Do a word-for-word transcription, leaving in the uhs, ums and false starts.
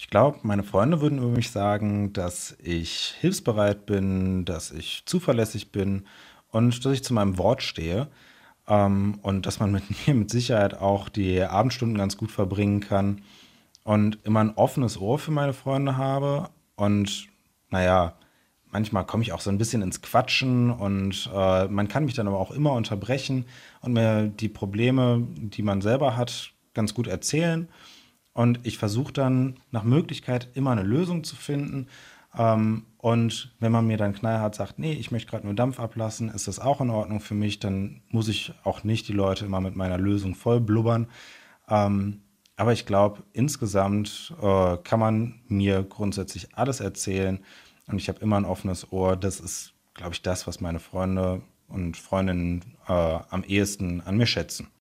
glaube, meine Freunde würden über mich sagen, dass ich hilfsbereit bin, dass ich zuverlässig bin und dass ich zu meinem Wort stehe. Ähm, und dass man mit mir mit Sicherheit auch die Abendstunden ganz gut verbringen kann und immer ein offenes Ohr für meine Freunde habe. Und naja, manchmal komme ich auch so ein bisschen ins Quatschen und äh, man kann mich dann aber auch immer unterbrechen und mir die Probleme, die man selber hat, ganz gut erzählen. Und ich versuche dann nach Möglichkeit immer eine Lösung zu finden. Ähm, und wenn man mir dann knallhart sagt, nee, ich möchte gerade nur Dampf ablassen, ist das auch in Ordnung für mich, dann muss ich auch nicht die Leute immer mit meiner Lösung voll blubbern. Ähm, aber ich glaube, insgesamt äh, kann man mir grundsätzlich alles erzählen und ich habe immer ein offenes Ohr. Das ist, glaube ich, das, was meine Freunde und Freundinnen äh, am ehesten an mir schätzen.